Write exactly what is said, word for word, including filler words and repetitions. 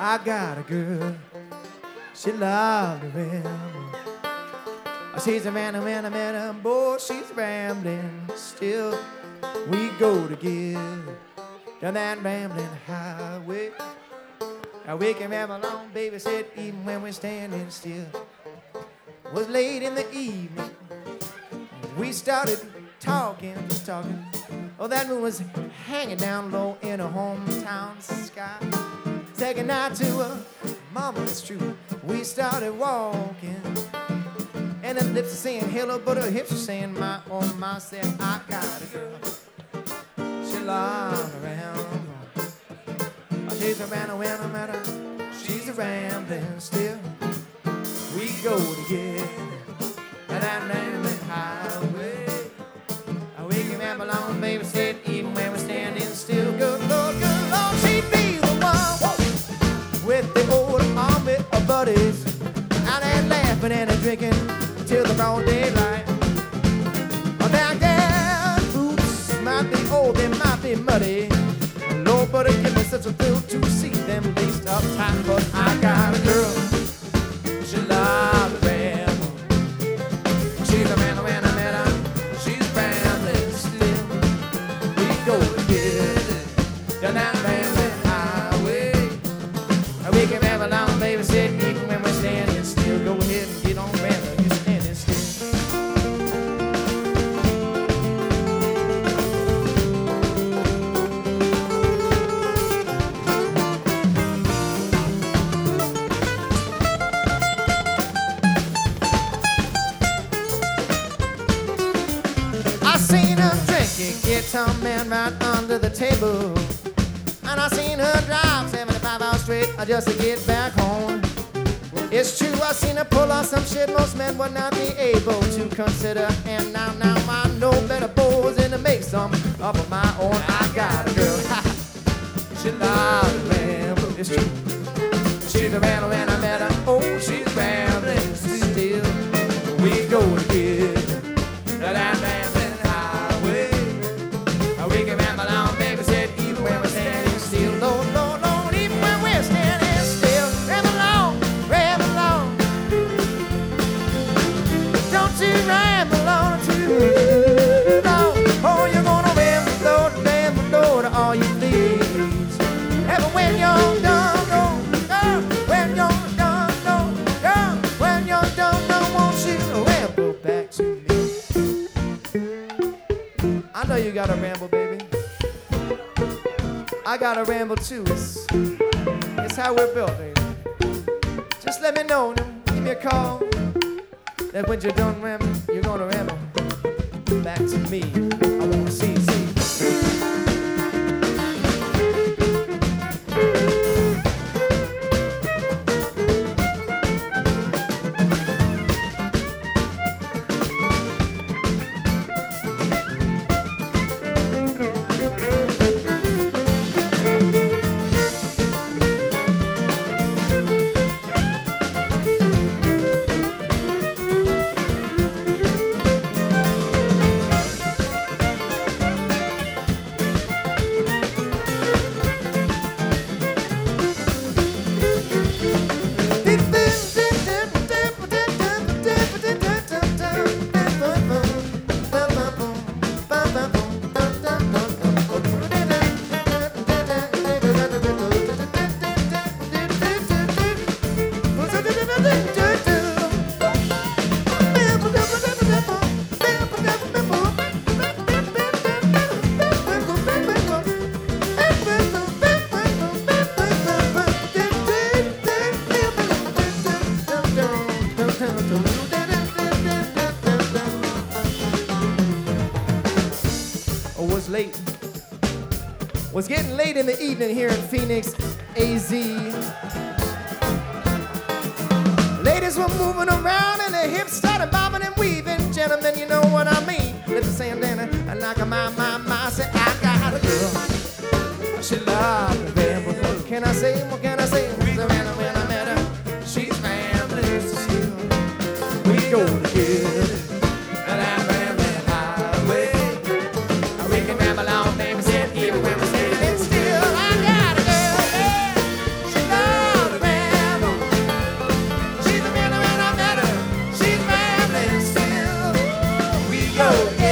I got a girl, she loved to ramble. She's a man, when I met her, boy, she's rambling. Still, we go together down that rambling highway. Now we can ramble on, baby, said, even when we're standing still. It was late in the evening, we started talking, just talking. Oh, that moon was hanging down low in her hometown sky. Second night to her mama, it's true. We started walking, and her lips are saying hello, but her hips are saying my, oh my, said I got a girl. She loves around. Oh, she's a ran when I met her. She's a rambling still. We go together and that rambling highway. We can ramble on, baby, said even when we're standing still. Good Lord, good Lord, she'd be the one with the old army of buddies, out there laughing and a drinking till the broad daylight. Back there, boots might be old, they might be muddy. Lord, but it give me such a thrill to see them laced up tight. But I got a girl, she loves to ramble. She's a man when I met her, she's rambling still. We go together down that rambling highway. We can ramble on, baby, said even when we're standing still. Go ahead and get on rambling, you're standing still. I seen her drinking guitar man right under the table, and I seen her drive seventy-five hours straight just to get back home. It's true, I seen her pull off some shit most men would not be able to consider. And now, now I know better boys than to make some up of my own. I got a girl, she loves to ramble. It's true, she's a rambler when I met her. Oh, she's rambling still. We go together that rambling highway. We can ramble on, baby, said even when we're standing still. Lord, Lord, Lord, even when we're standing still. Ramble on, ramble on. Don't you ramble on too long. Oh, you're gonna ramble, Lord, ramble, Lord, all you please. And when you're done, no, girl, when you're done, no, girl, when you're done, no, won't you ramble back to me? I know you gotta ramble, baby. I gotta ramble too. It's, it's how we're built, baby. Just let me know, give me a call, that when you're done rambling, you're gonna ramble back to me. I wanna see you, see you. Late. Was getting late in the evening here in Phoenix, A Z. Ladies were moving around and their hips started bobbing and weaving. Gentlemen, you know what I mean. Lips are saying, Danny, and like a my, my, my, say, I got a girl. She loves to ramble. What can I say? What can I say? When I met her, she's rambling still. We go together. And I'm rambling highway. We can ramble on, baby, said even when we're standing still. I got a girl, yeah. She loves go together.